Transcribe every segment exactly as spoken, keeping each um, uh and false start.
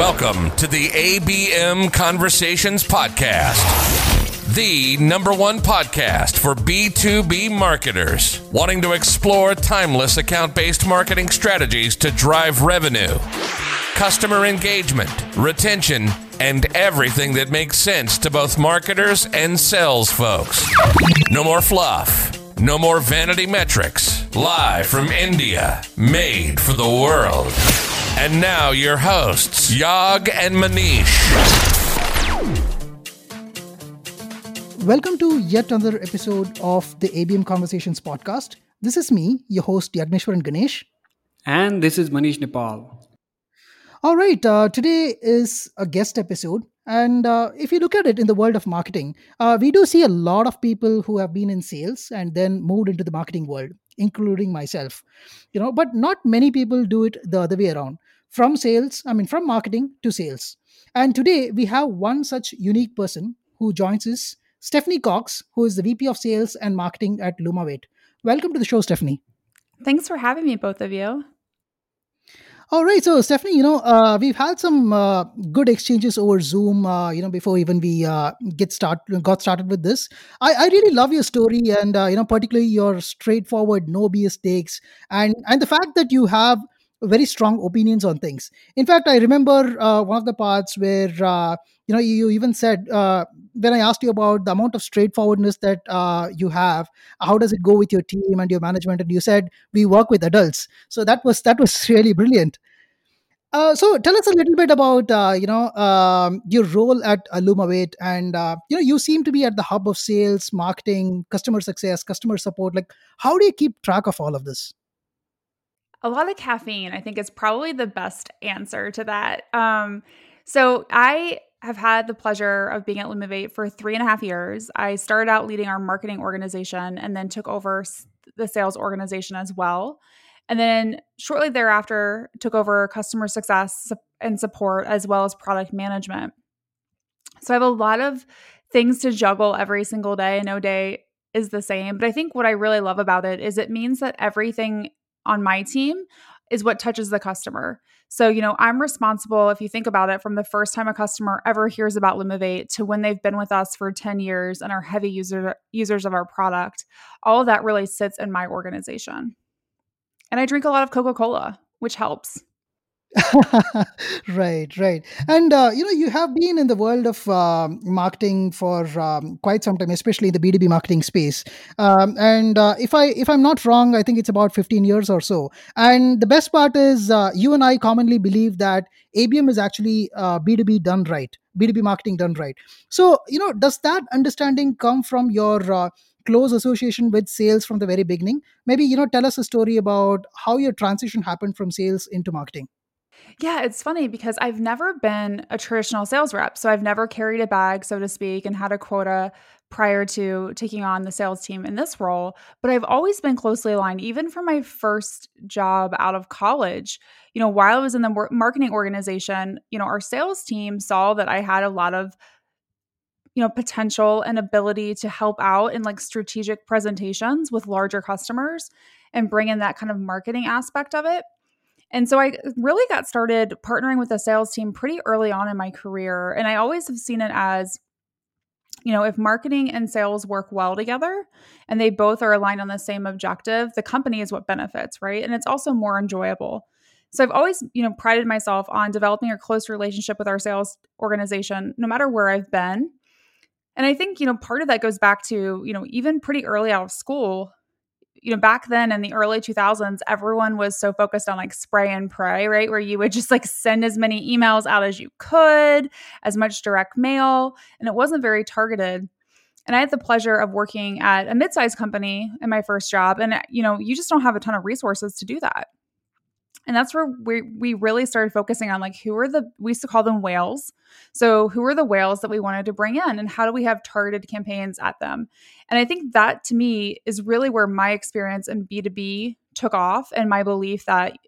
Welcome to the A B M Conversations Podcast, the number one podcast for B two B marketers wanting to explore timeless account-based marketing strategies to drive revenue, customer engagement, retention, and everything that makes sense to both marketers and sales folks. No more fluff. No more vanity metrics. Live from India. Made for the world. And now your hosts, Yag and Manish. Welcome to yet another episode of the A B M Conversations podcast. This is me, your host, Yagneshwaran Ganesh. And this is Manish Nepal. All right, uh, today is a guest episode. And uh, if you look at it in the world of marketing, uh, we do see a lot of people who have been in sales and then moved into the marketing world, including myself. You know, but not many people do it the other way around. From sales, I mean, from marketing to sales. And today we have one such unique person who joins us, Stephanie Cox, who is the V P of Sales and Marketing at Lumavate. Welcome to the show, Stephanie. Thanks for having me, both of you. All right, so Stephanie, you know, uh, we've had some uh, good exchanges over Zoom, uh, you know, before even we uh, get start got started with this. I, I really love your story, and uh, you know, particularly your straightforward, no B S takes, and and the fact that you have very strong opinions on things. In fact, I remember uh, one of the parts where uh, you know you even said uh, when I asked you about the amount of straightforwardness that uh, you have, how does it go with your team and your management, and you said we work with adults. So that was that was really brilliant. Uh, so tell us a little bit about uh, you know um, your role at Lumavate, and uh, you know you seem to be at the hub of sales, marketing, customer success, customer support. Like, how do you keep track of all of this? A lot of caffeine, I think, is probably the best answer to that. Um, so I have had the pleasure of being at Lumavate for three and a half years. I started out leading our marketing organization and then took over the sales organization as well. And then shortly thereafter, took over customer success and support as well as product management. So I have a lot of things to juggle every single day. No day is the same. But I think what I really love about it is it means that everything on my team is what touches the customer. So, you know, I'm responsible, if you think about it, from the first time a customer ever hears about Lumavate to when they've been with us for ten years and are heavy user, users of our product. All of that really sits in my organization. And I drink a lot of Coca-Cola, which helps. Right, right. And, uh, you know, you have been in the world of um marketing for um, quite some time, especially the B two B marketing space. Um, and uh, if I if I'm not wrong, I think it's about fifteen years or so. And the best part is uh, you and I commonly believe that A B M is actually uh, B two B done right, B two B marketing done right. So, you know, does that understanding come from your uh, close association with sales from the very beginning? Maybe, you know, tell us a story about how your transition happened from sales into marketing. Yeah, it's funny because I've never been a traditional sales rep. So I've never carried a bag, so to speak, and had a quota prior to taking on the sales team in this role. But I've always been closely aligned, even from my first job out of college. You know, while I was in the mar- marketing organization, you know, our sales team saw that I had a lot of, you know, potential and ability to help out in like strategic presentations with larger customers and bring in that kind of marketing aspect of it. And so I really got started partnering with the sales team pretty early on in my career. And I always have seen it as, you know, if marketing and sales work well together and they both are aligned on the same objective, the company is what benefits, right? And it's also more enjoyable. So I've always, you know, prided myself on developing a close relationship with our sales organization, no matter where I've been. And I think, you know, part of that goes back to, you know, even pretty early out of school. You know, back then in the early two thousands, everyone was so focused on like spray and pray, right? Where you would just like send as many emails out as you could, as much direct mail, and it wasn't very targeted. And I had the pleasure of working at a mid-sized company in my first job. And, you know, you just don't have a ton of resources to do that. And that's where we we really started focusing on like who are the, we used to call them whales. So who are the whales that we wanted to bring in and how do we have targeted campaigns at them? And I think that to me is really where my experience in B two B took off and my belief that,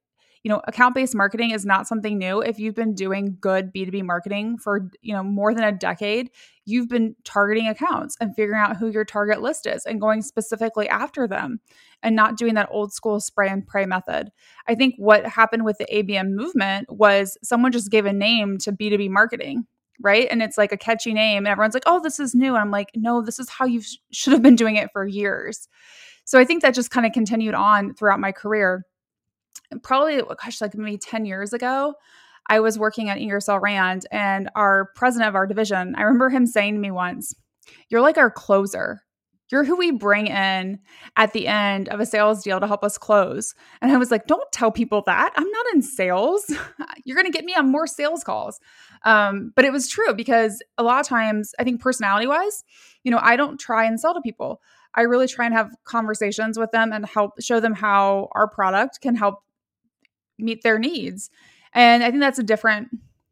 you know, account-based marketing is not something new. If you've been doing good B two B marketing for, you know, more than a decade, you've been targeting accounts and figuring out who your target list is and going specifically after them and not doing that old school spray and pray method. I think what happened with the A B M movement was someone just gave a name to B two B marketing, right? And it's like a catchy name and everyone's like, oh, this is new. And I'm like, no, this is how you sh- should have been doing it for years. So I think that just kind of continued on throughout my career. And probably, gosh, like maybe ten years ago, I was working at Ingersoll Rand and our president of our division, I remember him saying to me once, you're like our closer. You're who we bring in at the end of a sales deal to help us close. And I was like, don't tell people that. I'm not in sales. You're going to get me on more sales calls. Um, but it was true because a lot of times, I think personality wise, you know, I don't try and sell to people. I really try and have conversations with them and help show them how our product can help meet their needs. And I think that's a different,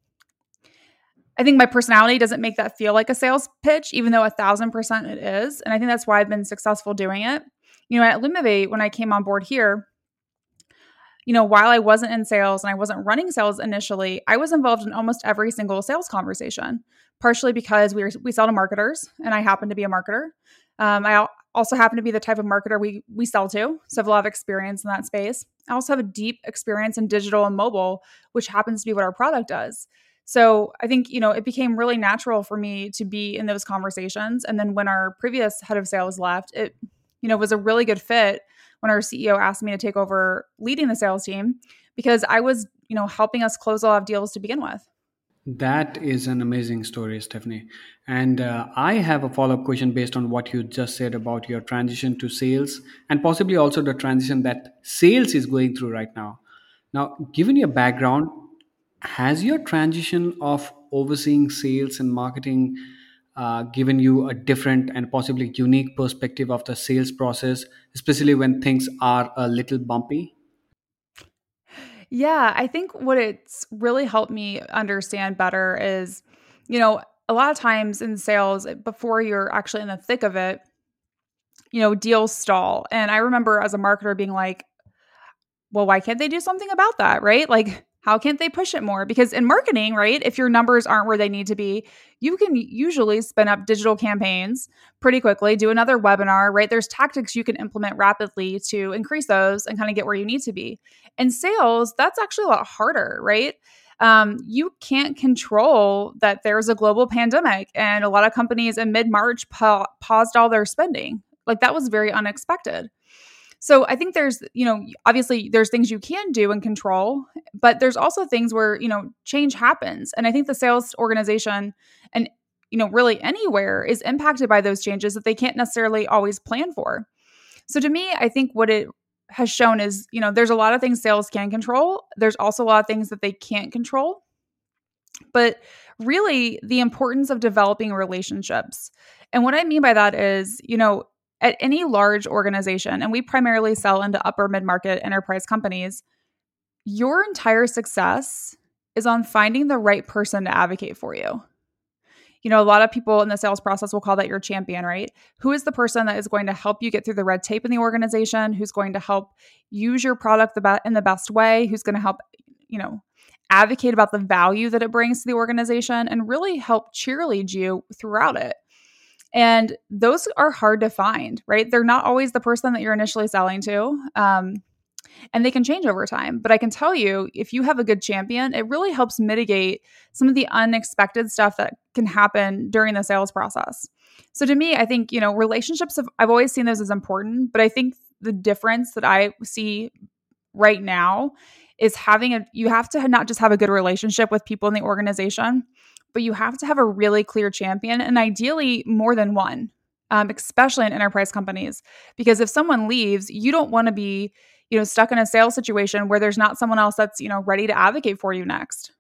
I think my personality doesn't make that feel like a sales pitch, even though a thousand percent it is. And I think that's why I've been successful doing it. You know, at Lumivate, when I came on board here, you know, while I wasn't in sales and I wasn't running sales initially, I was involved in almost every single sales conversation, partially because we were, we sell to marketers and I happen to be a marketer. Um, I also happen to be the type of marketer we we sell to, so I have a lot of experience in that space. I also have a deep experience in digital and mobile, which happens to be what our product does. So I think, you know, it became really natural for me to be in those conversations. And then when our previous head of sales left, it, you know, was a really good fit when our C E O asked me to take over leading the sales team because I was, you know, helping us close a lot of deals to begin with. That is an amazing story, Stephanie. And uh, I have a follow up question based on what you just said about your transition to sales and possibly also the transition that sales is going through right now. Now, given your background, has your transition of overseeing sales and marketing uh, given you a different and possibly unique perspective of the sales process, especially when things are a little bumpy? Yeah, I think what it's really helped me understand better is, you know, a lot of times in sales, before you're actually in the thick of it, you know, deals stall. And I remember as a marketer being like, well, why can't they do something about that? Right? Like, how can't they push it more? Because in marketing, right, if your numbers aren't where they need to be, you can usually spin up digital campaigns pretty quickly, do another webinar, right? There's tactics you can implement rapidly to increase those and kind of get where you need to be. In sales, that's actually a lot harder, right? Um, you can't control that there's a global pandemic and a lot of companies in mid-March pa- paused all their spending. Like that was very unexpected. So I think there's, you know, obviously there's things you can do and control, but there's also things where, you know, change happens. And I think the sales organization and, you know, really anywhere is impacted by those changes that they can't necessarily always plan for. So to me, I think what it has shown is, you know, there's a lot of things sales can control. There's also a lot of things that they can't control. But really the importance of developing relationships. And what I mean by that is, you know, at any large organization, and we primarily sell into upper mid-market enterprise companies, your entire success is on finding the right person to advocate for you. You know, a lot of people in the sales process will call that your champion, right? Who is the person that is going to help you get through the red tape in the organization? Who's going to help use your product the be- in the best way? Who's going to help, you know, advocate about the value that it brings to the organization and really help cheerlead you throughout it. And those are hard to find, right? They're not always the person that you're initially selling to. Um, and they can change over time. But I can tell you, if you have a good champion, it really helps mitigate some of the unexpected stuff that can happen during the sales process. So to me, I think, you know, relationships, have, I've always seen those as important, but I think the difference that I see right now is having a, you have to not just have a good relationship with people in the organization, but you have to have a really clear champion and ideally more than one, um, especially in enterprise companies. Because if someone leaves, you don't want to be, you know, stuck in a sales situation where there's not someone else that's, you know, ready to advocate for you next.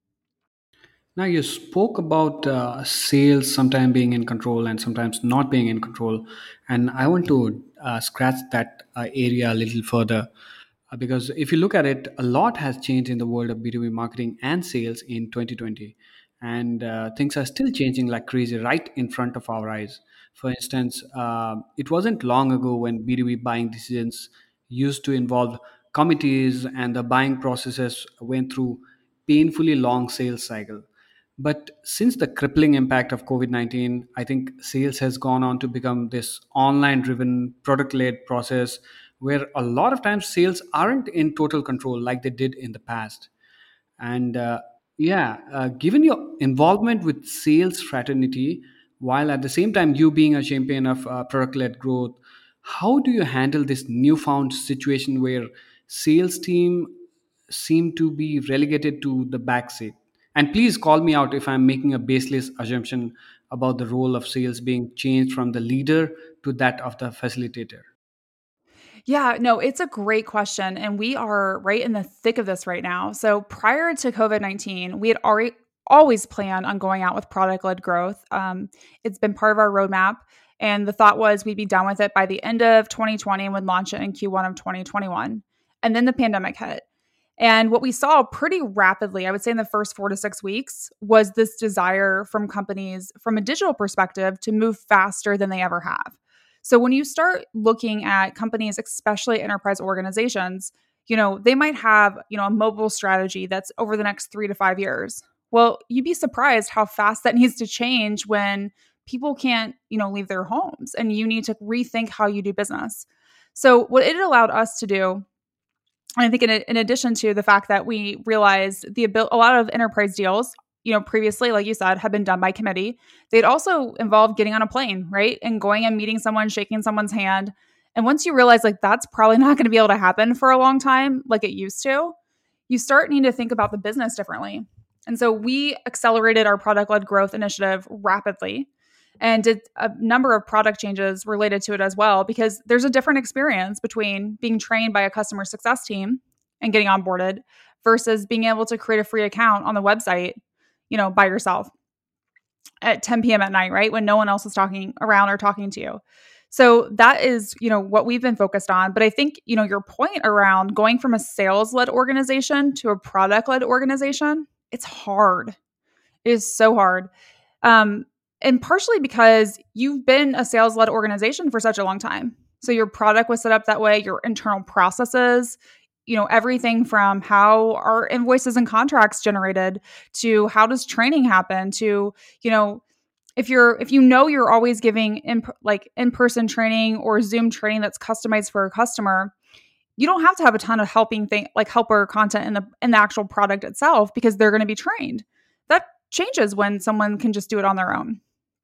Now, you spoke about uh, sales sometimes being in control and sometimes not being in control. And I want to uh, scratch that uh, area a little further. Uh, because if you look at it, a lot has changed in the world of B two B marketing and sales in twenty twenty. And uh, things are still changing like crazy right in front of our eyes. For instance, uh, it wasn't long ago when B two B buying decisions used to involve committees and the buying processes went through painfully long sales cycle. But since the crippling impact of COVID nineteen, I think sales has gone on to become this online driven, product led process where a lot of times sales aren't in total control like they did in the past. And uh, yeah, uh, given your involvement with sales fraternity, while at the same time you being a champion of uh, product led growth, how do you handle this newfound situation where sales team seem to be relegated to the back seat? And please call me out if I'm making a baseless assumption about the role of sales being changed from the leader to that of the facilitator. Yeah, no, it's a great question. And we are right in the thick of this right now. So prior to COVID nineteen, we had already always planned on going out with product led growth. Um, it's been part of our roadmap. And the thought was we'd be done with it by the end of twenty twenty and would launch it in Q one of twenty twenty-one. And then the pandemic hit. And what we saw pretty rapidly, I would say in the first four to six weeks, was this desire from companies from a digital perspective to move faster than they ever have. So when you start looking at companies, especially enterprise organizations, you know, they might have, you know, a mobile strategy that's over the next three to five years. Well, you'd be surprised how fast that needs to change when people can't, you know, leave their homes and you need to rethink how you do business. So what it allowed us to do, and I think in, in addition to the fact that we realized the abil- a lot of enterprise deals, you know, previously, like you said, had been done by committee. They'd also involved getting on a plane, right? And going and meeting someone, shaking someone's hand. And once you realize like that's probably not going to be able to happen for a long time like it used to, you start needing to think about the business differently. And so we accelerated our product-led growth initiative rapidly and did a number of product changes related to it as well, because there's a different experience between being trained by a customer success team and getting onboarded versus being able to create a free account on the website, you know, by yourself at ten p.m. at night, right? When no one else is talking around or talking to you. So that is, you know, what we've been focused on. But I think, you know, your point around going from a sales-led organization to a product-led organization, it's hard. It is so hard. Um, and partially because you've been a sales-led organization for such a long time. So your product was set up that way, your internal processes, you know, everything from how are invoices and contracts generated to how does training happen to, you know, if you're, if you know, you're always giving in, like in-person training or Zoom training that's customized for a customer, you don't have to have a ton of helping thing like helper content in the, in the actual product itself because they're going to be trained. That changes when someone can just do it on their own.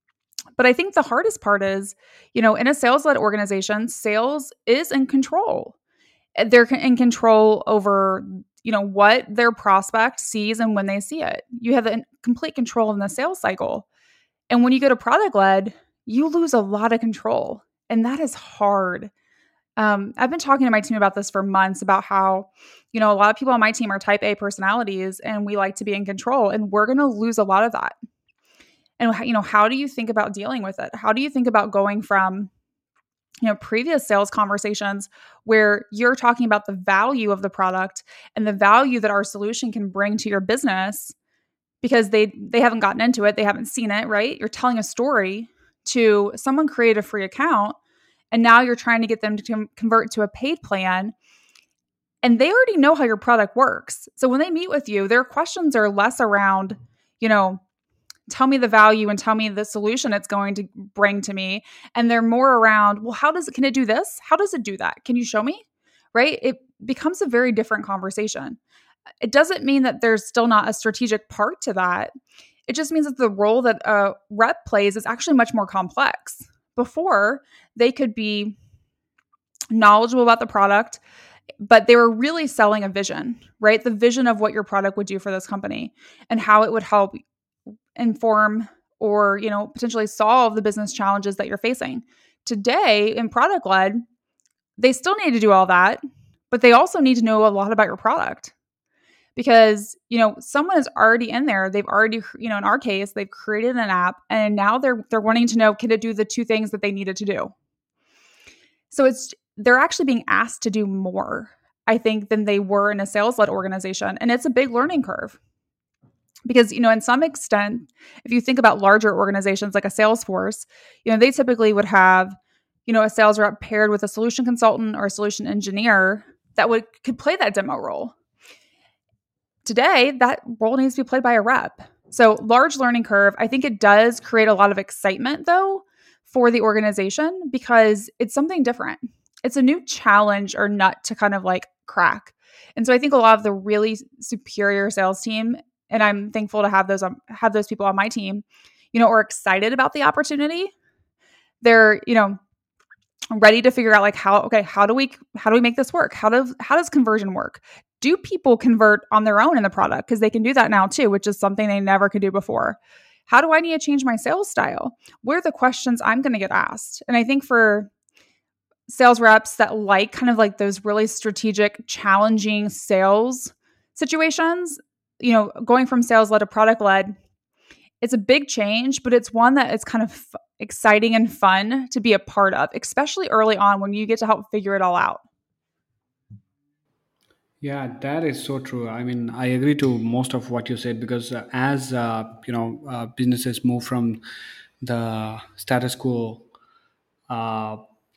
But I think the hardest part is, you know, in a sales-led organization, sales is in control. They're in control over, you know, what their prospect sees and when they see it. You have the complete control in the sales cycle. And when you go to product-led, you lose a lot of control. And that is hard. Um, I've been talking to my team about this for months about how, you know, a lot of people on my team are type A personalities and we like to be in control and we're going to lose a lot of that. And, you know, how do you think about dealing with it? How do you think about going from, you know, previous sales conversations where you're talking about the value of the product and the value that our solution can bring to your business because they they haven't gotten into it, they haven't seen it, right? You're telling a story to someone create a free account and now you're trying to get them to com- convert to a paid plan and they already know how your product works. So when they meet with you, their questions are less around, you know, tell me the value and tell me the solution it's going to bring to me. And they're more around, well, how does it, can it do this? How does it do that? Can you show me? Right? It becomes a very different conversation. It doesn't mean that there's still not a strategic part to that. It just means that the role that a rep plays is actually much more complex. Before, they could be knowledgeable about the product, but they were really selling a vision, right? The vision of what your product would do for this company and how it would help inform or, you know, potentially solve the business challenges that you're facing. Today in product led, they still need to do all that, but they also need to know a lot about your product because, you know, someone is already in there. They've already, you know, in our case, they've created an app and now they're, they're wanting to know, can it do the two things that they needed to do? So it's, they're actually being asked to do more, I think, than they were in a sales led organization. And it's a big learning curve. Because, you know, in some extent, if you think about larger organizations like a Salesforce, you know, they typically would have, you know, a sales rep paired with a solution consultant or a solution engineer that would could play that demo role. Today, that role needs to be played by a rep. So large learning curve. I think it does create a lot of excitement though for the organization because it's something different. It's a new challenge or nut to kind of like crack. And so I think a lot of the really superior sales team, and I'm thankful to have those um, have those people on my team, you know, are excited about the opportunity. They're, you know, ready to figure out like how, okay, how do we how do we make this work? How does how does conversion work? Do people convert on their own in the product? Because they can do that now too, which is something they never could do before. How do I need to change my sales style? What are the questions I'm going to get asked? And I think for sales reps that like kind of like those really strategic, challenging sales situations, you know, going from sales led to product led, it's a big change, but it's one that is kind of f- exciting and fun to be a part of, especially early on when you get to help figure it all out. Yeah, that is so true. I mean, I agree to most of what you said because uh, as uh, you know, uh, businesses move from the status quo uh,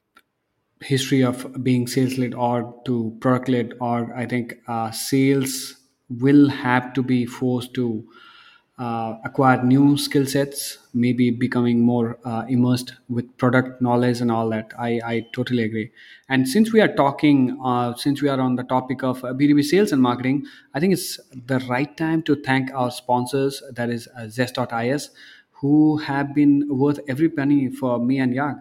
history of being sales led or to product led, or I think uh, sales will have to be forced to uh, acquire new skill sets, maybe becoming more uh, immersed with product knowledge and all that. I, I totally agree. And since we are talking, uh, since we are on the topic of uh, B two B sales and marketing, I think it's the right time to thank our sponsors, that is uh, Zest dot is, who have been worth every penny for me and Yag.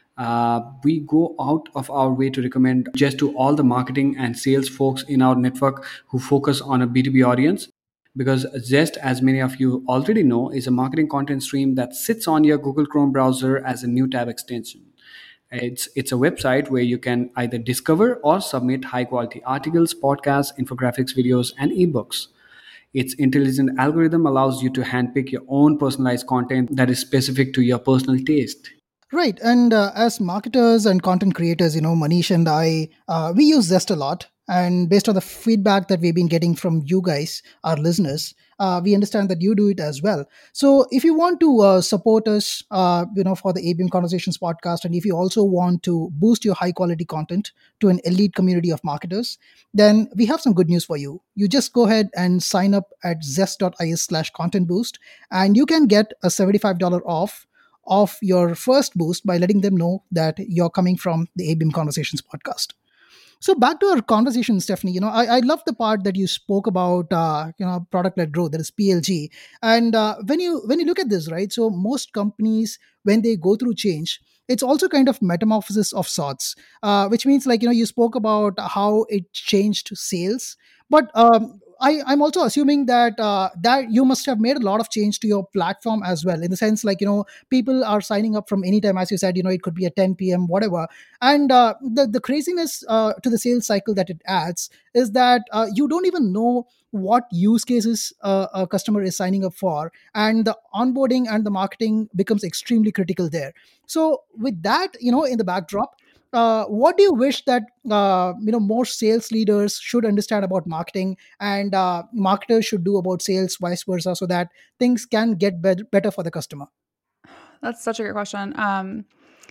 Uh, we go out of our way to recommend just to all the marketing and sales folks in our network who focus on a B two B audience. Because Zest, as many of you already know, is a marketing content stream that sits on your Google Chrome browser as a new tab extension. It's, it's a website where you can either discover or submit high quality articles, podcasts, infographics, videos, and ebooks. Its intelligent algorithm allows you to handpick your own personalized content that is specific to your personal taste. Right. And uh, as marketers and content creators, you know, Manish and I, uh, we use Zest a lot. And based on the feedback that we've been getting from you guys, our listeners, uh, we understand that you do it as well. So if you want to uh, support us, uh, you know, for the A B M Conversations podcast, and if you also want to boost your high quality content to an elite community of marketers, then we have some good news for you. You just go ahead and sign up at zest.is slash content boost, and you can get a seventy-five dollars off of your first boost by letting them know that you're coming from the A B M Conversations podcast. So back to our conversation, Stephanie. You know, I, I love the part that you spoke about. Uh, you know, product-led growth, that is P L G. And uh, when you when you look at this, right? So most companies, when they go through change, it's also kind of metamorphosis of sorts, uh, which means like you know you spoke about how it changed sales, but um, I, I'm also assuming that uh, that you must have made a lot of change to your platform as well, in the sense like you know people are signing up from anytime, as you said, you know it could be at ten p m, whatever. And uh, the the craziness uh, to the sales cycle that it adds is that uh, you don't even know what use cases uh, a customer is signing up for, and the onboarding and the marketing becomes extremely critical there. So with that, you know, in the backdrop, uh, what do you wish that uh, you know more sales leaders should understand about marketing, and uh, marketers should do about sales, vice versa, so that things can get bet- better for the customer? That's such a great question. Um,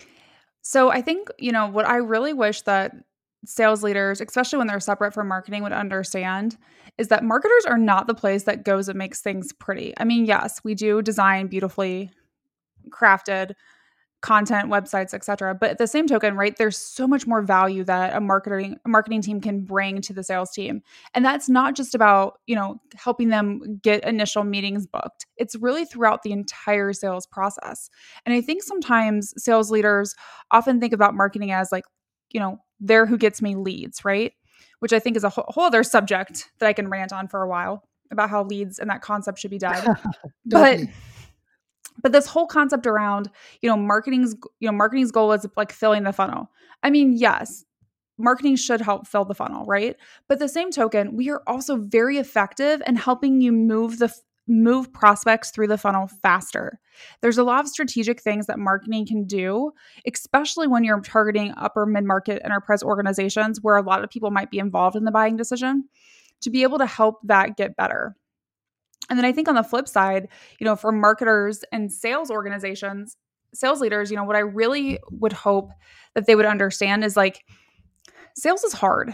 so I think, you know, what I really wish that sales leaders, especially when they're separate from marketing, would understand is that marketers are not the place that goes and makes things pretty. I mean, yes, we do design beautifully crafted content, websites, et cetera. But at the same token, right, there's so much more value that a marketing a marketing team can bring to the sales team. And that's not just about, you know, helping them get initial meetings booked. It's really throughout the entire sales process. And I think sometimes sales leaders often think about marketing as like, you know, they're who gets me leads, right? Which I think is a whole, whole other subject that I can rant on for a while about how leads and that concept should be dead. But Totally. but this whole concept around, you know, marketing's, you know, marketing's goal is like filling the funnel. I mean, yes, marketing should help fill the funnel, right? But the same token, we are also very effective in helping you move the move prospects through the funnel faster. There's a lot of strategic things that marketing can do, especially when you're targeting upper mid-market enterprise organizations where a lot of people might be involved in the buying decision, to be able to help that get better. And then I think on the flip side, you know, for marketers and sales organizations, sales leaders, you know, what I really would hope that they would understand is like sales is hard.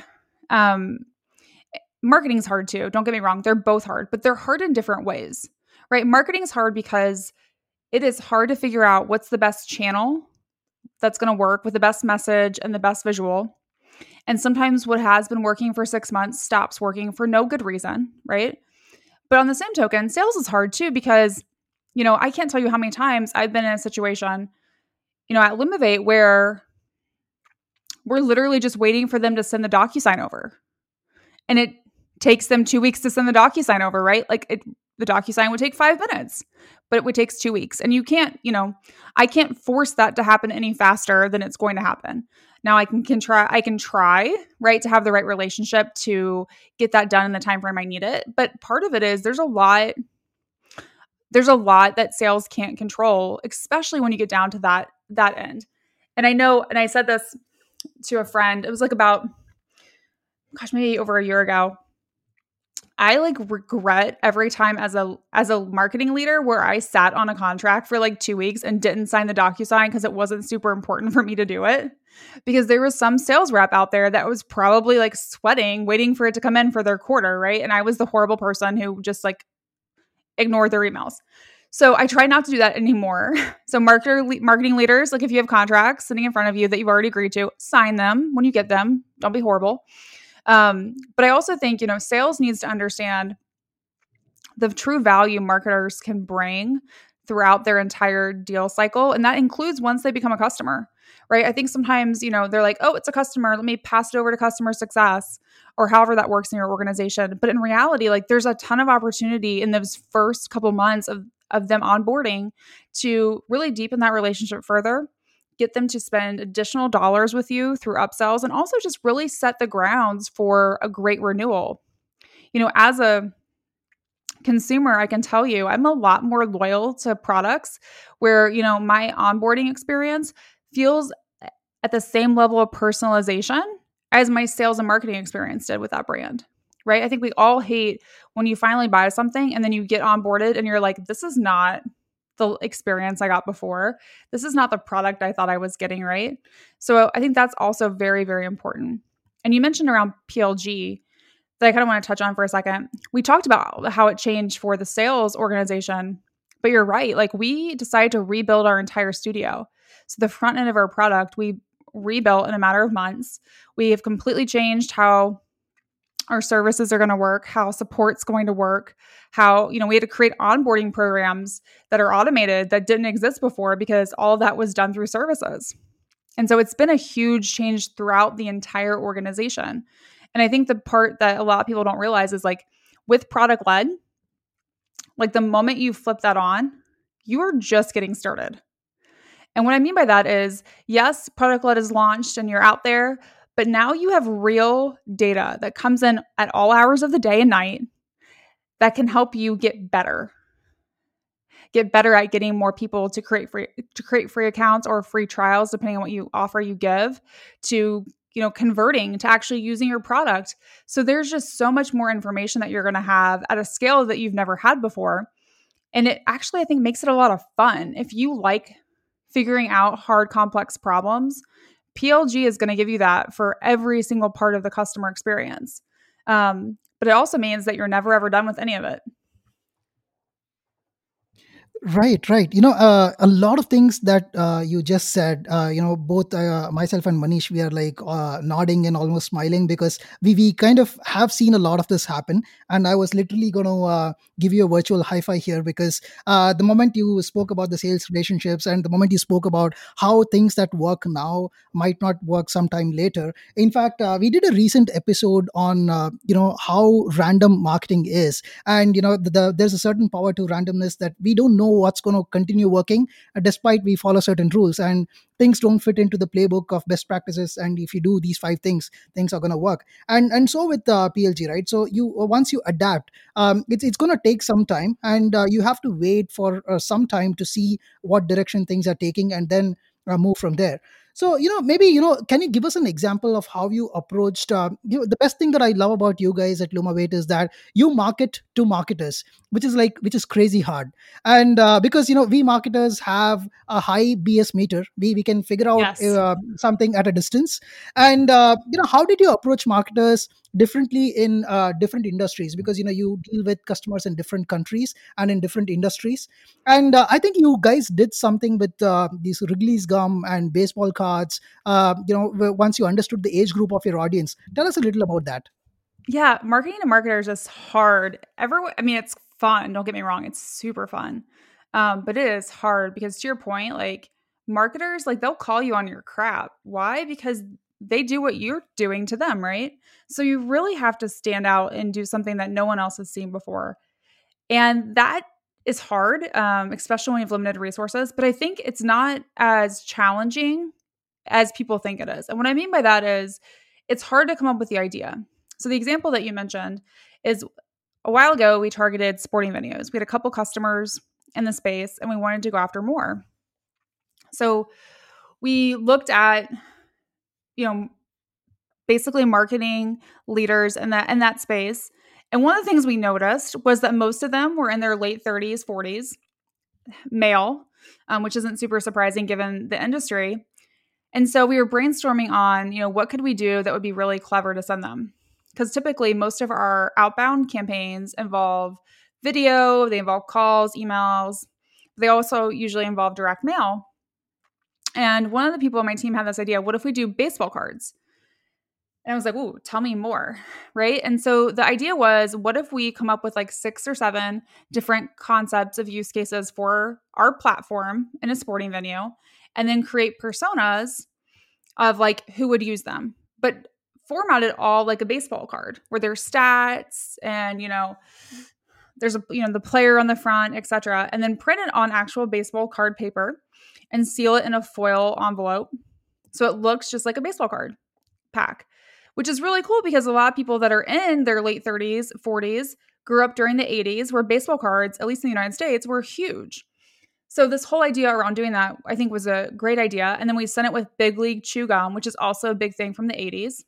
Um, marketing's hard too. Don't get me wrong. They're both hard, but they're hard in different ways, right? Marketing's hard because it is hard to figure out what's the best channel that's going to work with the best message and the best visual. And sometimes what has been working for six months stops working for no good reason, right? But on the same token, sales is hard too because, you know, I can't tell you how many times I've been in a situation, you know, at Lumivate where we're literally just waiting for them to send the DocuSign over. And it takes them two weeks to send the DocuSign over, right? Like it, the DocuSign would take five minutes, but it would take two weeks. And you can't, you know, I can't force that to happen any faster than it's going to happen. Now I can, can try, I can try, right, to have the right relationship to get that done in the time frame I need it. But part of it is there's a lot, there's a lot that sales can't control, especially when you get down to that, that end. And I know, and I said this to a friend, it was like about, gosh, maybe over a year ago. I like regret every time as a as a marketing leader where I sat on a contract for like two weeks and didn't sign the DocuSign because it wasn't super important for me to do it. Because there was some sales rep out there that was probably like sweating, waiting for it to come in for their quarter, right? And I was the horrible person who just like ignored their emails. So I try not to do that anymore. So marketer, marketing leaders, like if you have contracts sitting in front of you that you've already agreed to, sign them when you get them. Don't be horrible. Um, but I also think, you know, sales needs to understand the true value marketers can bring throughout their entire deal cycle. And that includes once they become a customer, right? I think sometimes, you know, they're like, oh, it's a customer. Let me pass it over to customer success or however that works in your organization. But in reality, like there's a ton of opportunity in those first couple months of, of them onboarding to really deepen that relationship further, get them to spend additional dollars with you through upsells, and also just really set the grounds for a great renewal. You know, as a consumer, I can tell you I'm a lot more loyal to products where, you know, my onboarding experience feels at the same level of personalization as my sales and marketing experience did with that brand, right? I think we all hate when you finally buy something and then you get onboarded and you're like, this is not the experience I got before. This is not the product I thought I was getting, right? So I think that's also very, very important. And you mentioned around P L G that I kind of want to touch on for a second. We talked about how it changed for the sales organization, but you're right. Like we decided to rebuild our entire studio. So the front end of our product, we rebuilt in a matter of months. We have completely changed how our services are going to work, how support's going to work, how, you know, we had to create onboarding programs that are automated that didn't exist before because all of that was done through services. And so it's been a huge change throughout the entire organization. And I think the part that a lot of people don't realize is like with product led, like the moment you flip that on, you are just getting started. And what I mean by that is, yes, product led is launched and you're out there, but now you have real data that comes in at all hours of the day and night that can help you get better. Get better at getting more people to create free to create free accounts or free trials, depending on what you offer you give, to, you know, converting to actually using your product. So there's just so much more information that you're going to have at a scale that you've never had before. And it actually, I think, makes it a lot of fun. If you like figuring out hard, complex problems, P L G is going to give you that for every single part of the customer experience. Um, but it also means that you're never, ever done with any of it. Right, right. You know, uh, a lot of things that uh, you just said, uh, you know, both uh, myself and Manish, we are like uh, nodding and almost smiling because we, we kind of have seen a lot of this happen. And I was literally going to uh, give you a virtual high five here because uh, the moment you spoke about the sales relationships and the moment you spoke about how things that work now might not work sometime later. In fact, uh, we did a recent episode on, uh, you know, how random marketing is. And, you know, the, the, there's a certain power to randomness that we don't know what's going to continue working uh, despite we follow certain rules, and things don't fit into the playbook of best practices. And if you do these five things, things are going to work. And and so with uh, P L G, right? So you once you adapt, um, it's it's going to take some time, and uh, you have to wait for uh, some time to see what direction things are taking, and then uh, move from there. So, you know, maybe, you know, can you give us an example of how you approached, uh, you know, the best thing that I love about you guys at Lumavate is that you market to marketers, which is like, which is crazy hard. And uh, because, you know, we marketers have a high B S meter, we, we can figure out Yes. uh, something at a distance. And, uh, you know, how did you approach marketers differently in uh, different industries? Because, you know, you deal with customers in different countries and in different industries. And uh, I think you guys did something with uh, these Wrigley's gum and baseball cards. Uh, you know, w- once you understood the age group of your audience, tell us a little about that. Yeah, marketing to marketers is hard. Everyone, I mean, it's fun. Don't get me wrong; it's super fun, um, but it is hard because, to your point, like marketers, like they'll call you on your crap. Why? Because they do what you're doing to them, right? So you really have to stand out and do something that no one else has seen before, and that is hard, um, especially when you have limited resources. But I think it's not as challenging as people think it is. And what I mean by that is, it's hard to come up with the idea. So the example that you mentioned is a while ago, we targeted sporting venues. We had a couple customers in the space and we wanted to go after more. So we looked at, you know, basically marketing leaders in that in that space. And one of the things we noticed was that most of them were in their late thirties, forties, male, um, which isn't super surprising given the industry. And so we were brainstorming on, you know, what could we do that would be really clever to send them? Because typically most of our outbound campaigns involve video, they involve calls, emails. They also usually involve direct mail. And one of the people on my team had this idea, what if we do baseball cards? And I was like, ooh, tell me more, right? And so the idea was, what if we come up with like six or seven different concepts of use cases for our platform in a sporting venue, and then create personas of like who would use them, but format it all like a baseball card where there's stats and, you know, there's a, you know, the player on the front, et cetera, and then print it on actual baseball card paper and seal it in a foil envelope. So it looks just like a baseball card pack, which is really cool because a lot of people that are in their late thirties, forties grew up during the eighties where baseball cards, at least in the United States, were huge. So this whole idea around doing that, I think, was a great idea. And then we sent it with Big League Chew Gum, which is also a big thing from the eighties.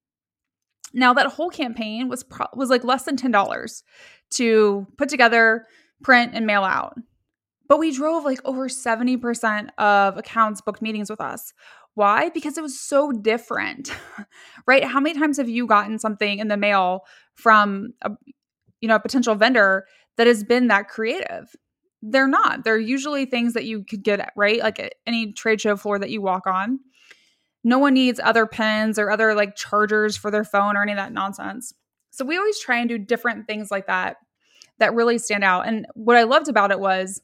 Now that whole campaign was pro- was like less than ten dollars to put together, print, and mail out. But we drove like over seventy percent of accounts booked meetings with us. Why? Because it was so different, right? How many times have you gotten something in the mail from a, you know, a potential vendor that has been that creative? They're not. They're usually things that you could get at, right? Like at any trade show floor that you walk on. No one needs other pens or other like chargers for their phone or any of that nonsense. So we always try and do different things like that that really stand out. And what I loved about it was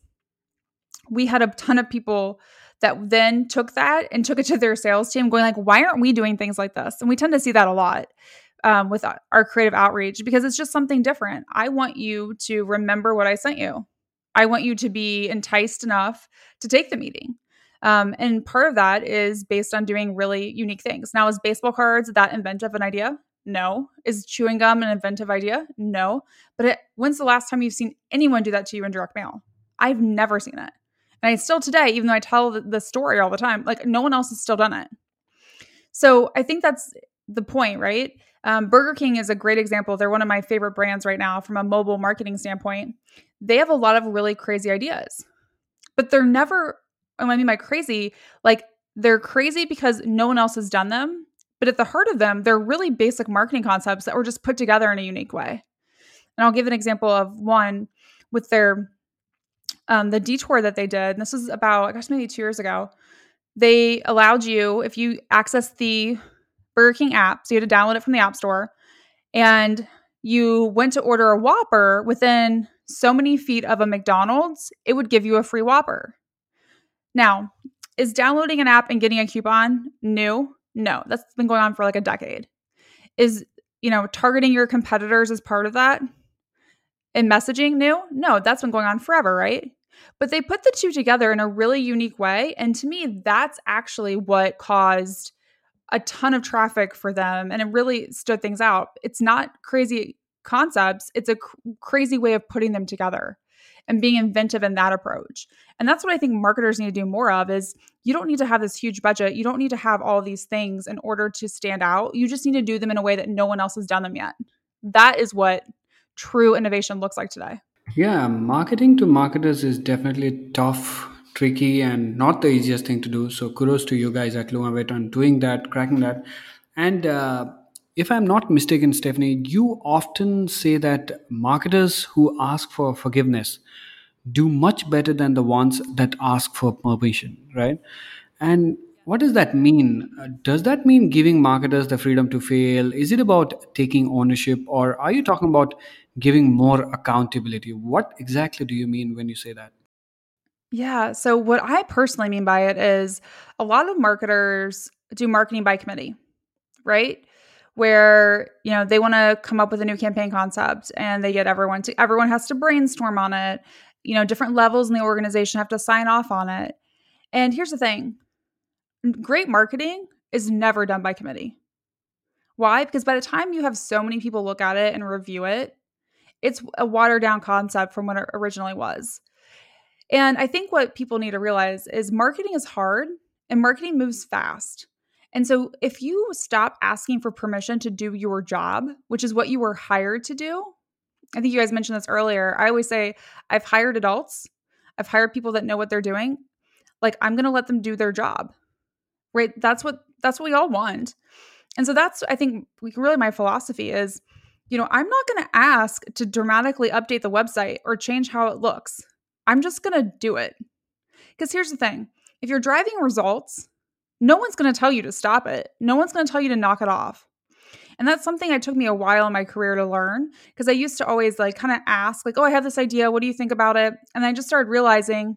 we had a ton of people that then took that and took it to their sales team going like, why aren't we doing things like this? And we tend to see that a lot um, with our creative outreach because it's just something different. I want you to remember what I sent you. I want you to be enticed enough to take the meeting. Um, and part of that is based on doing really unique things. Now, is baseball cards that inventive an idea? No. Is chewing gum an inventive idea? No. But it, when's the last time you've seen anyone do that to you in direct mail? I've never seen it. And I still today, even though I tell the, the story all the time, like no one else has still done it. So I think that's the point, right? Um, Burger King is a great example. They're one of my favorite brands right now from a mobile marketing standpoint. They have a lot of really crazy ideas, but they're never, I mean by crazy, like they're crazy because no one else has done them. But at the heart of them, they're really basic marketing concepts that were just put together in a unique way. And I'll give an example of one with their, um, the detour that they did. And this was about, I guess maybe two years ago. They allowed you, if you access the Burger King app, so you had to download it from the App Store, and you went to order a Whopper within so many feet of a McDonald's, it would give you a free Whopper. Now, is downloading an app and getting a coupon new? No, that's been going on for like a decade. Is, you know, targeting your competitors as part of that and messaging new? No, that's been going on forever, right? But they put the two together in a really unique way. And to me, that's actually what caused a ton of traffic for them. And it really stood things out. It's not crazy concepts. It's a cr- crazy way of putting them together. and being inventive in that approach. And that's what I think marketers need to do more of is you don't need to have this huge budget. You don't need to have all these things in order to stand out. You just need to do them in a way that no one else has done them yet. That is what true innovation looks like today. Yeah, marketing to marketers is definitely tough, tricky, and not the easiest thing to do. So kudos to you guys at Lumavit on doing that, cracking that. And uh, if I'm not mistaken, Stephanie, you often say that marketers who ask for forgiveness do much better than the ones that ask for permission, right? And what does that mean? Uh, Does that mean giving marketers the freedom to fail? Is it about taking ownership, or are you talking about giving more accountability? What exactly do you mean when you say that? Yeah. So, what I personally mean by it is a lot of marketers do marketing by committee, right? Where, you know, they want to come up with a new campaign concept and they get everyone to, everyone has to brainstorm on it. You know, different levels in the organization have to sign off on it. And here's the thing, great marketing is never done by committee. Why? Because by the time you have so many people look at it and review it, it's a watered down concept from what it originally was. And I think what people need to realize is marketing is hard and marketing moves fast. And so if you stop asking for permission to do your job, which is what you were hired to do, I think you guys mentioned this earlier. I always say, I've hired adults. I've hired people that know what they're doing. Like, I'm going to let them do their job, right? That's what, that's what we all want. And so that's, I think, really my philosophy is, you know, I'm not going to ask to dramatically update the website or change how it looks. I'm just going to do it. Because here's the thing. If you're driving results, no one's going to tell you to stop it. No one's going to tell you to knock it off. And that's something that took me a while in my career to learn, because I used to always like kind of ask like, oh, I have this idea. What do you think about it? And I just started realizing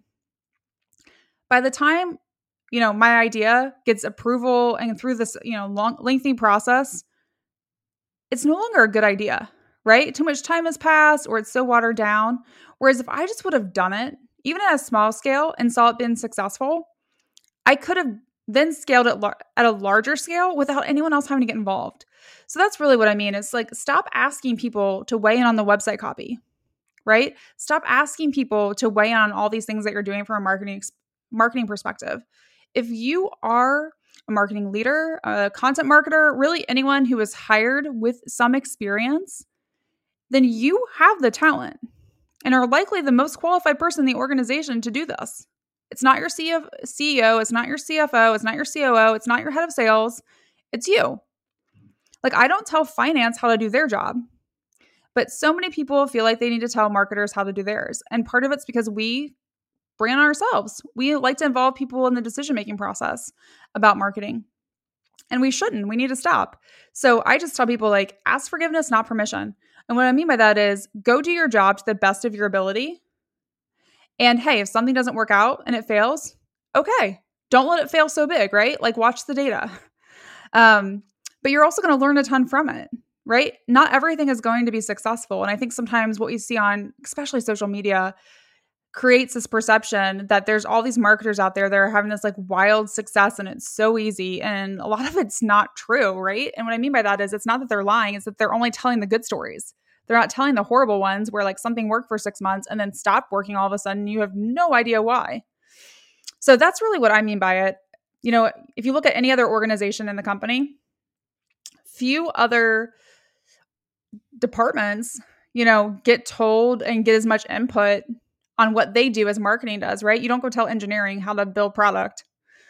by the time, you know, my idea gets approval and through this, you know, long, lengthy process, it's no longer a good idea, right? Too much time has passed or it's so watered down. Whereas if I just would have done it, even at a small scale and saw it being successful, I could have then scaled it lar- at a larger scale without anyone else having to get involved. So that's really what I mean. It's like, stop asking people to weigh in on the website copy, right? Stop asking people to weigh in on all these things that you're doing from a marketing ex- marketing perspective. If you are a marketing leader, a content marketer, really anyone who is hired with some experience, then you have the talent and are likely the most qualified person in the organization to do this. It's not your C E O, it's not your C F O, it's not your C O O, it's not your head of sales, it's you. Like, I don't tell finance how to do their job, but so many people feel like they need to tell marketers how to do theirs. And part of it's because we bring on ourselves. We like to involve people in the decision-making process about marketing. And we shouldn't. We need to stop. So I just tell people, like, ask forgiveness, not permission. And what I mean by that is go do your job to the best of your ability. And hey, if something doesn't work out and it fails, okay, don't let it fail so big, right? Like, watch the data. Um, but you're also going to learn a ton from it, right? Not everything is going to be successful. And I think sometimes what we see on, especially social media, creates this perception that there's all these marketers out there that are having this like wild success and it's so easy. And a lot of it's not true, right? And what I mean by that is it's not that they're lying, it's that they're only telling the good stories. They're not telling the horrible ones where like something worked for six months and then stopped working all of a sudden. You have no idea why. So that's really what I mean by it. You know, if you look at any other organization in the company, few other departments, you know, get told and get as much input on what they do as marketing does, right? You don't go tell engineering how to build product.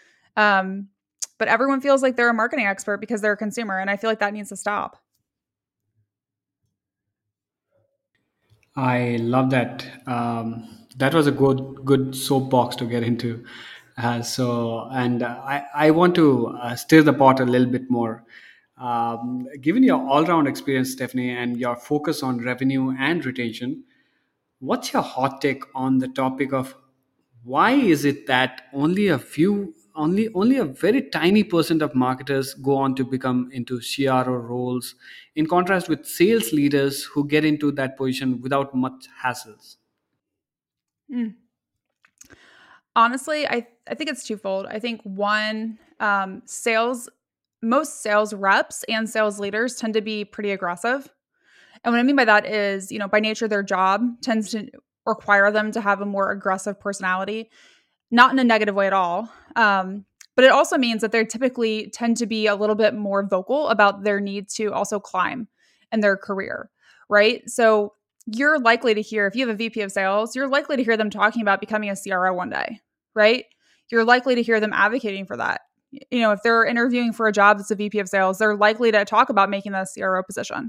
Um, but everyone feels like they're a marketing expert because they're a consumer. And I feel like that needs to stop. I love that. Um, that was a good good soapbox to get into. Uh, so, and uh, I I want to uh, stir the pot a little bit more. Um, given your all round experience, Stephanie, and your focus on revenue and retention, what's your hot take on the topic of why is it that only a few, only only a very tiny percent of marketers go on to become into C R O roles, in contrast with sales leaders who get into that position without much hassles? Mm. Honestly, I, I think it's twofold. I think one, um, sales, most sales reps and sales leaders tend to be pretty aggressive. And what I mean by that is, you know, by nature, their job tends to require them to have a more aggressive personality, not in a negative way at all. Um, but it also means that they typically tend to be a little bit more vocal about their need to also climb in their career, right? So you're likely to hear, if you have a V P of sales, you're likely to hear them talking about becoming a C R O one day, right? You're likely to hear them advocating for that. You know, if they're interviewing for a job that's a V P of sales, they're likely to talk about making that a C R O position,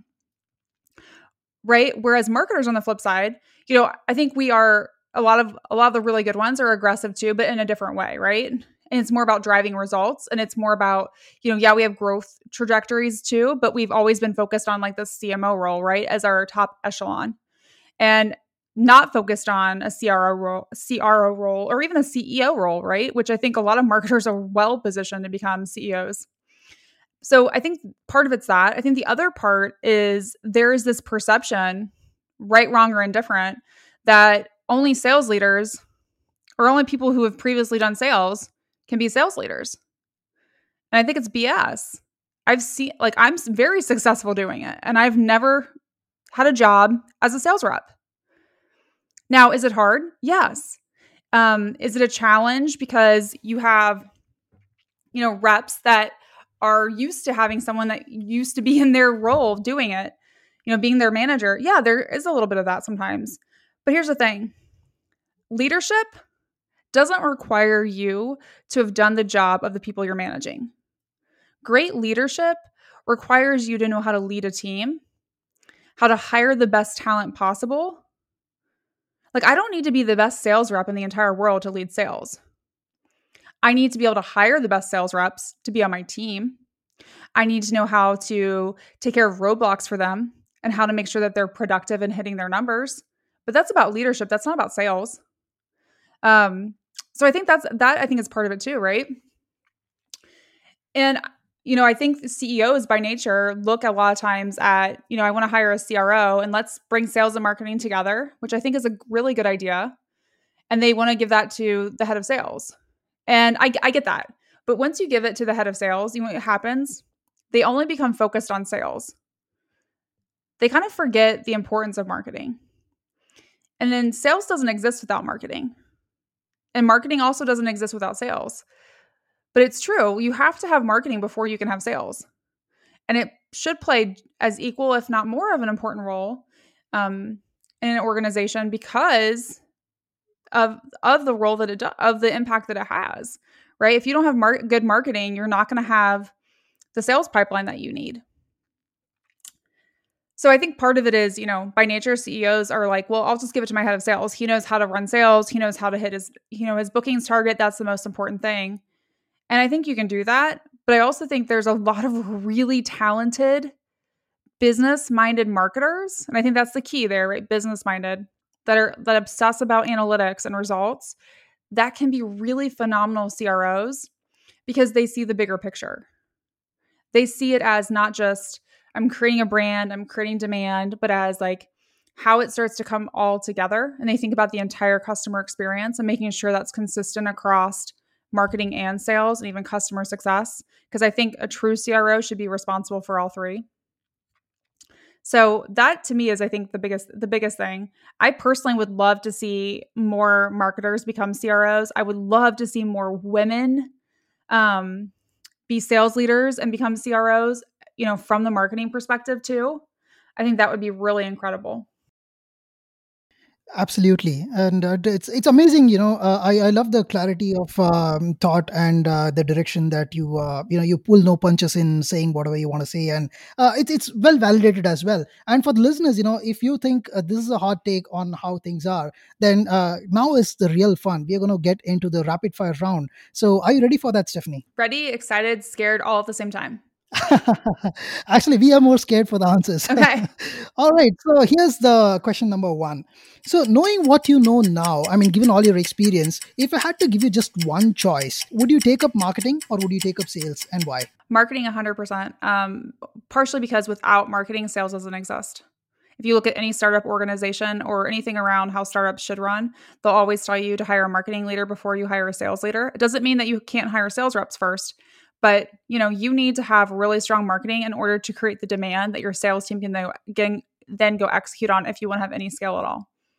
right? Whereas marketers on the flip side, you know, I think we are a lot of a lot of the really good ones are aggressive too, but in a different way, right? And it's more about driving results, and it's more about, you know, yeah, we have growth trajectories too, but we've always been focused on like the C M O role, right, as our top echelon, and not focused on a C R O role, C R O role, or even a C E O role, right? Which I think a lot of marketers are well positioned to become C E Os. So I think part of it's that. I think the other part is there is this perception, right, wrong, or indifferent, that only sales leaders or only people who have previously done sales can be sales leaders. And I think it's B S. I've seen, like, I'm very successful doing it, and I've never had a job as a sales rep. Now, is it hard? Yes. Um, is it a challenge because you have, you know, reps that are used to having someone that used to be in their role doing it, you know, being their manager? Yeah, there is a little bit of that sometimes. But here's the thing. Leadership doesn't require you to have done the job of the people you're managing. Great leadership requires you to know how to lead a team, how to hire the best talent possible. Like, I don't need to be the best sales rep in the entire world to lead sales. I need to be able to hire the best sales reps to be on my team. I need to know how to take care of roadblocks for them and how to make sure that they're productive and hitting their numbers. But that's about leadership. That's not about sales. Um, so I think that's, that I think is part of it too, right? And, you know, I think C E Os by nature look a lot of times at, you know, I want to hire a C R O and let's bring sales and marketing together, which I think is a really good idea. And they want to give that to the head of sales. And I, I get that. But once you give it to the head of sales, you know what happens? They only become focused on sales. They kind of forget the importance of marketing. And then sales doesn't exist without marketing. And marketing also doesn't exist without sales. But it's true. You have to have marketing before you can have sales. And it should play as equal, if not more of an important role um, in an organization because of, of the role that it does, of the impact that it has, right? If you don't have mar- good marketing, you're not going to have the sales pipeline that you need. So I think part of it is, you know, by nature, C E Os are like, well, I'll just give it to my head of sales. He knows how to run sales. He knows how to hit his, you know, his bookings target. That's the most important thing. And I think you can do that. But I also think there's a lot of really talented business-minded marketers. And I think that's the key there, right? Business-minded that are, that obsess about analytics and results that can be really phenomenal C R Os because they see the bigger picture. They see it as not just, I'm creating a brand, I'm creating demand, but as like how it starts to come all together. And they think about the entire customer experience and making sure that's consistent across marketing and sales and even customer success. Because I think a true C R O should be responsible for all three. So that to me is, I think, the biggest the biggest thing. I personally would love to see more marketers become C R Os. I would love to see more women um, be sales leaders and become C R Os, you know, from the marketing perspective too. I think that would be really incredible. Absolutely, and uh, it's it's amazing. You know, uh, I I love the clarity of um, thought and uh, the direction that you uh, you know you pull no punches in saying whatever you want to say, and uh, it's it's well validated as well. And for the listeners, you know, if you think uh, this is a hot take on how things are, then uh, now is the real fun. We are going to get into the rapid fire round. So, are you ready for that, Stephanie? Ready, excited, scared, all at the same time. Actually, we are more scared for the answers. Okay. All right. So here's the question number one. So knowing what you know now, I mean, given all your experience, if I had to give you just one choice, would you take up marketing or would you take up sales, and why? Marketing one hundred percent. Um, partially because without marketing, sales doesn't exist. If you look at any startup organization or anything around how startups should run, they'll always tell you to hire a marketing leader before you hire a sales leader. It doesn't mean that you can't hire sales reps first. But, you know, you need to have really strong marketing in order to create the demand that your sales team can then, then go execute on if you want to have any scale at all.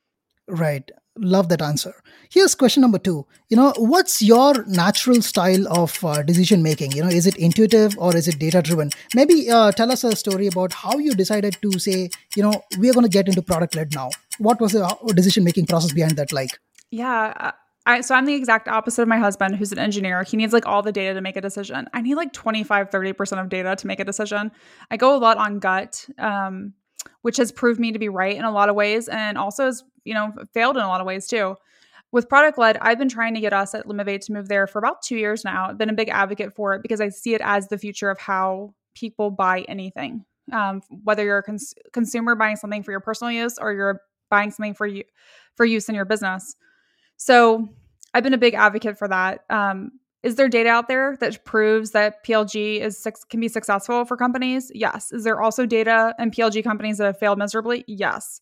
Right. Love that answer. Here's question number two. You know, what's your natural style of uh, decision making? You know, is it intuitive or is it data driven? Maybe uh, tell us a story about how you decided to say, you know, we are going to get into product led now. What was the decision making process behind that like? Yeah. uh, I, so I'm the exact opposite of my husband, who's an engineer. He needs like all the data to make a decision. I need like twenty-five, thirty percent of data to make a decision. I go a lot on gut, um, which has proved me to be right in a lot of ways and also has, you know, failed in a lot of ways too. With product led, I've been trying to get us at Limivate to move there for about two years now. I've been a big advocate for it because I see it as the future of how people buy anything. Um, whether you're a cons- consumer buying something for your personal use or you're buying something for you for use in your business. So I've been a big advocate for that. Um, is there data out there that proves that P L G is can be successful for companies? Yes. Is there also data and P L G companies that have failed miserably? Yes.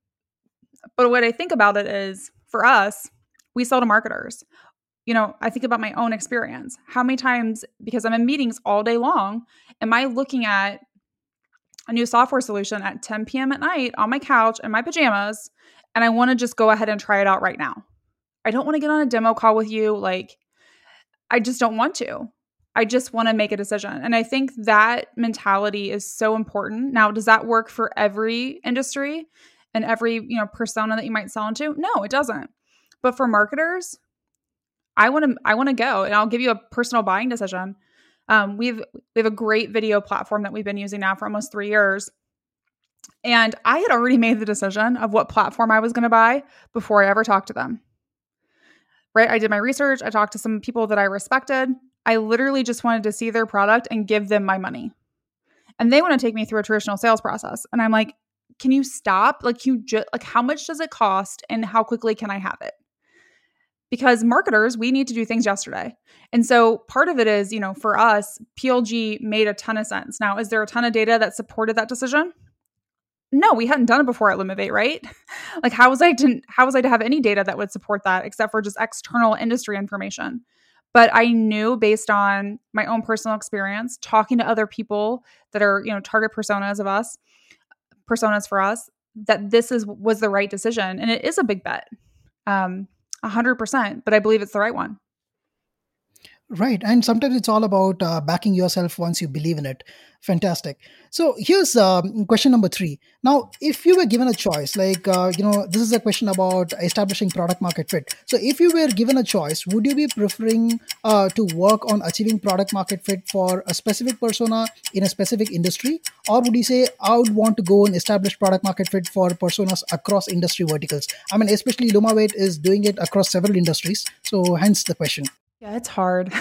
But what I think about it is, for us, we sell to marketers. You know, I think about my own experience. How many times, because I'm in meetings all day long, am I looking at a new software solution at ten p.m. at night on my couch in my pajamas, and I want to just go ahead and try it out right now? I don't want to get on a demo call with you. Like, I just don't want to. I just want to make a decision. And I think that mentality is so important. Now, does that work for every industry and every, you know, persona that you might sell into? No, it doesn't. But for marketers, I want to I want to go, and I'll give you a personal buying decision. Um, we've we have a great video platform that we've been using now for almost three years. And I had already made the decision of what platform I was going to buy before I ever talked to them. Right? I did my research. I talked to some people that I respected. I literally just wanted to see their product and give them my money. And they want to take me through a traditional sales process. And I'm like, can you stop? Like, you just like, how much does it cost and how quickly can I have it? Because marketers, we need to do things yesterday. And so part of it is, you know, for us, P L G made a ton of sense. Now, is there a ton of data that supported that decision? No, we hadn't done it before at Limivate, right? Like, how was I to how was I to have any data that would support that except for just external industry information? But I knew, based on my own personal experience, talking to other people that are, you know, target personas of us, personas for us, that this is was the right decision. And it is a big bet, um, one hundred percent, but I believe it's the right one. Right. And sometimes it's all about uh, backing yourself once you believe in it. Fantastic. So here's um, question number three. Now, if you were given a choice, like, uh, you know, this is a question about establishing product market fit. So if you were given a choice, would you be preferring uh, to work on achieving product market fit for a specific persona in a specific industry? Or would you say, I would want to go and establish product market fit for personas across industry verticals? I mean, especially Limivate is doing it across several industries. So hence the question. Yeah, it's hard.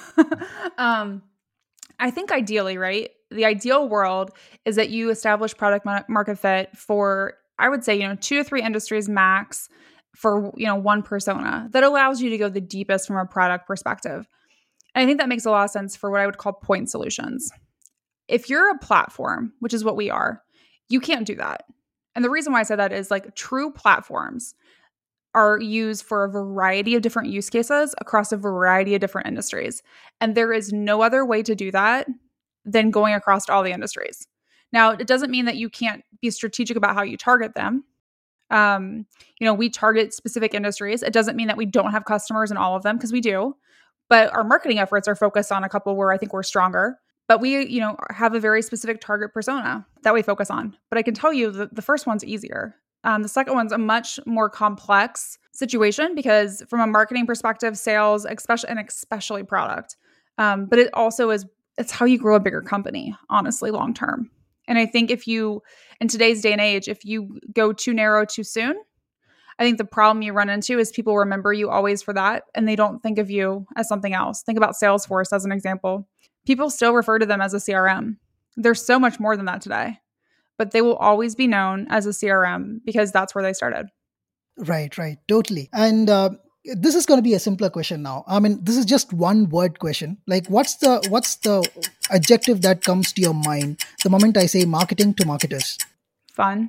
um, I think ideally, right? The ideal world is that you establish product market fit for, I would say, you know, two to three industries max for, you know, one persona that allows you to go the deepest from a product perspective. And I think that makes a lot of sense for what I would call point solutions. If you're a platform, which is what we are, you can't do that. And the reason why I say that is, like, true platforms are used for a variety of different use cases across a variety of different industries. And there is no other way to do that than going across all the industries. Now, it doesn't mean that you can't be strategic about how you target them. Um, you know, we target specific industries. It doesn't mean that we don't have customers in all of them, because we do. But our marketing efforts are focused on a couple where I think we're stronger. But we, you know, have a very specific target persona that we focus on. But I can tell you that the first one's easier. Um, the second one's a much more complex situation, because from a marketing perspective, sales, especially and especially product, um, but it also is, it's how you grow a bigger company, honestly, long term. And I think if you, in today's day and age, if you go too narrow too soon, I think the problem you run into is people remember you always for that, and they don't think of you as something else. Think about Salesforce as an example. People still refer to them as a C R M. There's so much more than that today. But they will always be known as a C R M because that's where they started. Right, right. Totally. And uh, this is going to be a simpler question now. I mean, this is just one word question. Like, what's the what's the adjective that comes to your mind the moment I say marketing to marketers? Fun.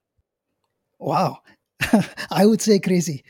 Wow. I would say crazy.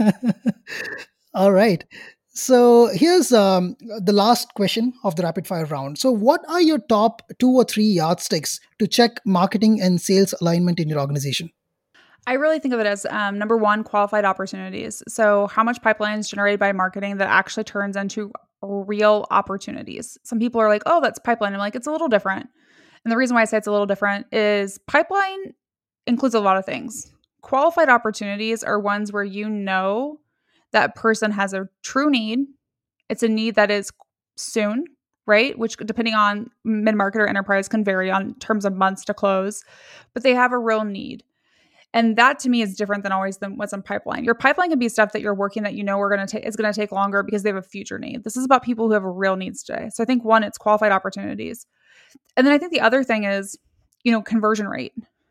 All right. So here's um, the last question of the rapid fire round. So what are your top two or three yardsticks to check marketing and sales alignment in your organization? I really think of it as um, number one, qualified opportunities. So how much pipeline is generated by marketing that actually turns into real opportunities? Some people are like, oh, that's pipeline. I'm like, it's a little different. And the reason why I say it's a little different is pipeline includes a lot of things. Qualified opportunities are ones where you know that person has a true need. It's a need that is soon, right? Which depending on mid-market or enterprise can vary on terms of months to close, but they have a real need. And that to me is different than always than what's in pipeline. Your pipeline can be stuff that you're working that you know we're going to take is going to take longer because they have a future need. This is about people who have real needs today. So I think one, it's qualified opportunities. And then I think the other thing is, you know, conversion rate.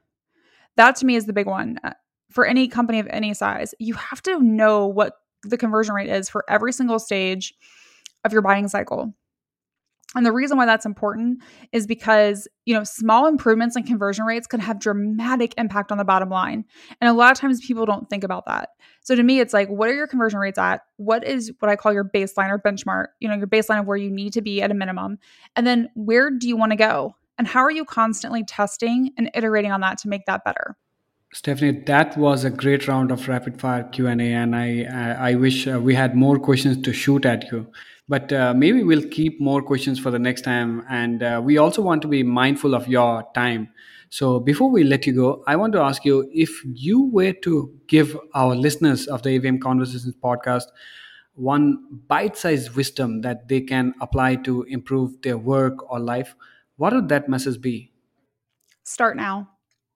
That to me is the big one. For any company of any size, you have to know what the conversion rate is for every single stage of your buying cycle. And the reason why that's important is because, you know, small improvements in conversion rates can have dramatic impact on the bottom line. And a lot of times people don't think about that. So to me, it's like, what are your conversion rates at? What is what I call your baseline or benchmark, you know, your baseline of where you need to be at a minimum. And then where do you want to go? And how are you constantly testing and iterating on that to make that better? Stephanie, that was a great round of rapid fire Q and A, and I I, I wish uh, we had more questions to shoot at you. But uh, maybe we'll keep more questions for the next time. And uh, we also want to be mindful of your time. So before we let you go, I want to ask you, if you were to give our listeners of the A V M Conversations podcast one bite-sized wisdom that they can apply to improve their work or life, what would that message be? Start now.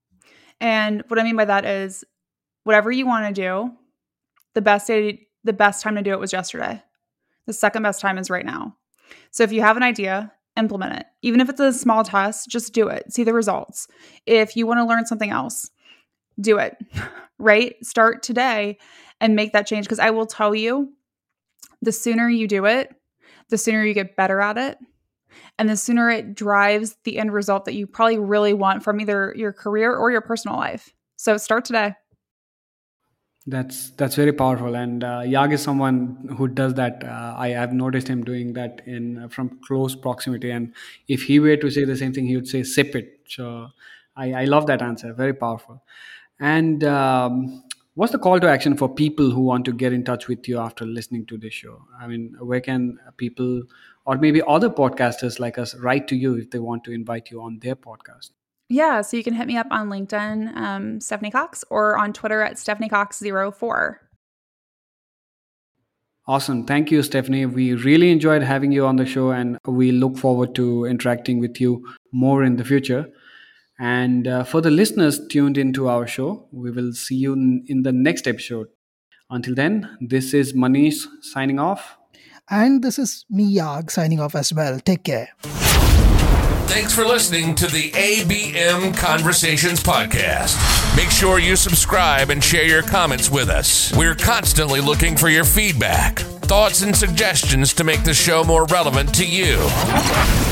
And what I mean by that is whatever you want to do, the best day, the best time to do it was yesterday. The second best time is right now. So if you have an idea, implement it. Even if it's a small test, just do it. See the results. If you want to learn something else, do it, right? Start today and make that change. Because I will tell you, the sooner you do it, the sooner you get better at it. And the sooner it drives the end result that you probably really want from either your career or your personal life. So start today. That's that's very powerful, and uh, Yag is someone who does that. Uh, I have noticed him doing that in uh, from close proximity. And if he were to say the same thing, he would say "sip it." So I, I love that answer. Very powerful. And um, what's the call to action for people who want to get in touch with you after listening to this show? I mean, where can people or maybe other podcasters like us write to you if they want to invite you on their podcast? Yeah, so you can hit me up on LinkedIn, um, Stephanie Cox, or on Twitter at Stephanie Cox zero four. Awesome. Thank you, Stephanie. We really enjoyed having you on the show, and we look forward to interacting with you more in the future. And uh, for the listeners tuned into our show, we will see you in, in the next episode. Until then, this is Manish signing off. And this is me, Yag, signing off as well. Take care. Thanks for listening to the A B M Conversations podcast. Make sure you subscribe and share your comments with us. We're constantly looking for your feedback, thoughts, and suggestions to make the show more relevant to you.